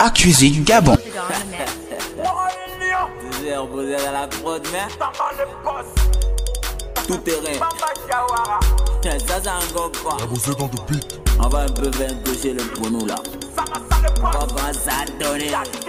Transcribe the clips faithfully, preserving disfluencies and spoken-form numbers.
accusé du Gabon. Vous êtes reposé dans la prod, mais tout terrain. Ça, c'est un gars quoi. On va un peu faire un peu chez le pronou là. On va pas ça donner.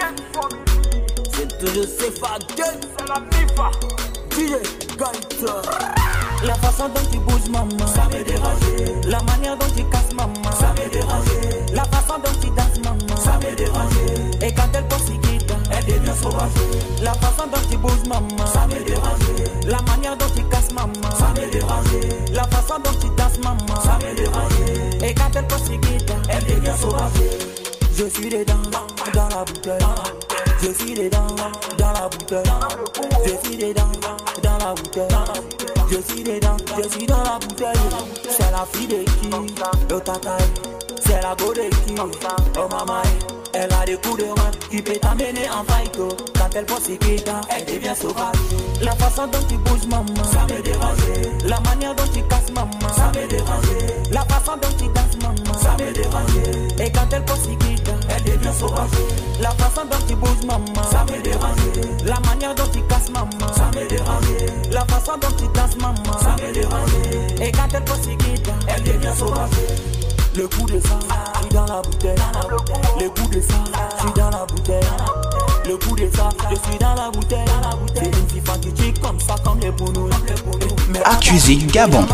C'est toujours C F A Gang. C'est la M I F A. D J Gaëtan. La façon dont tu bouges, maman, ça me dérange. La manière dont tu casses, maman, ça me dérange. La façon dont tu danses, maman, ça me dérange. Et quand elle pose ses guitares, elle devient sauvage. La façon dont tu bouges, maman, ça me dérange. La manière dont tu casses, maman, ça me dérange. La façon dont tu danses, maman, ça me dérange. Et quand elle pose ses guitares, elle devient sauvage. Je suis dedans, dans la bouteille. Je suis dedans, dans la bouteille. Je suis dedans, dans la bouteille. Je suis dedans, je suis dans la bouteille. C'est la fille de qui? Oh tata. C'est la go de qui? Oh maman. Elle a des coups de main qui peut t'amener en fight. Quand elle pose ses guitares, elle devient sauvage. La façon dont tu bouges, maman, ça me dérange. La manière dont tu casses, maman, ça me dérange. La façon dont tu danses, maman, ça me dérange. Et quand elle pose ses guitares, elle devient sauvage. La façon dont tu bouges, maman, ça me dérange. La manière dont tu casses, maman, ça me dérange. La façon dont tu danses, maman, ça me dérange. Et quand elle pose ses guitares, elle devient sauvage. Le coup de sang, je suis dans la bouteille. Le coup de sang, je suis dans la bouteille. Le coup de sang, je suis dans la bouteille. C'est une fille fantastique comme ça, comme les bounous. Accusé du Gabon.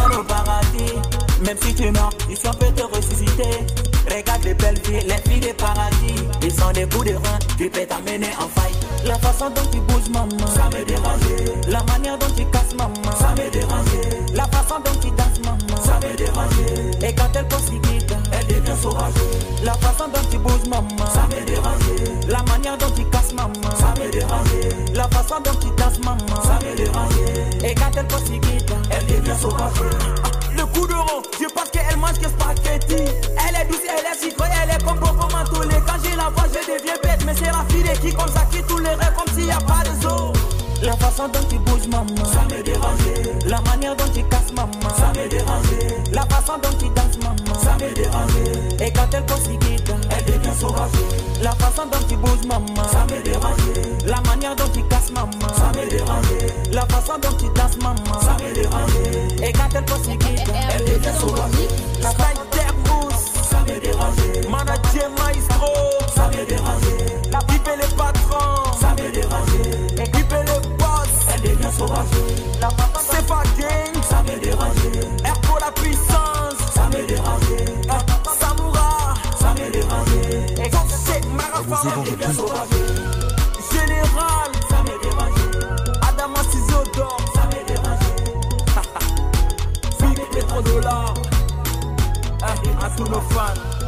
Même si tu meurs, ici on peut te ressusciter. Regarde les belles filles, les filles des paradis. Ils sont des coups de rein, tu peux t'amener en fight. La façon dont tu bouges, maman, ça me dérange. La manière dont tu casses, maman, ça me dérange. La façon dont tu danses, maman, ça me dérange. Et quand elle pose ses guitares, elle devient sauvage. La façon dont tu bouges, maman, ça me dérange. La manière dont tu casses, maman, ça me dérange. La façon dont tu danses, maman, ça me dérange. Et quand elle pose ses guitares, elle devient sauvage. Le coup de rond, je pense qu'elle mange que spaghetti. Elle est douce, elle est sucrée, elle est comme Bobo Mantoulé. Quand j'ai la voix, je deviens bête. Mais c'est la fille de qui comme ça qui tous les rêves comme s'il n'y a pas de zoo. La façon dont tu bouges, maman, ça me dérange. La manière dont tu casses, maman, ça me dérange. La façon dont tu danses, maman, ça me dérange. Et quand elle pose ses guitares, elle devient sauvage. La façon dont tu bouges, maman, ça me dérange. La manière dont tu casses, maman, ça me dérange. La façon dont tu danses, maman, ça me dérange. Et quand elle pose ses guitares, elle devient sauvage. La taille d'Airbus, ça me dérange. Manager maestro, ça me dérange. La pipe et les patrons, ça me dérange. Et pipe et le boss, elle devient sauvage. C'est pas gang, ça me dérange. Air pour la puissance, ça me dérange. Samoura, ça me dérange. Et quand c'est Marafa, elle devient sauvage. Général, ça me dérange. Adama Sizodor, ça me dérange. Big pétrodollars, à tous nos fans.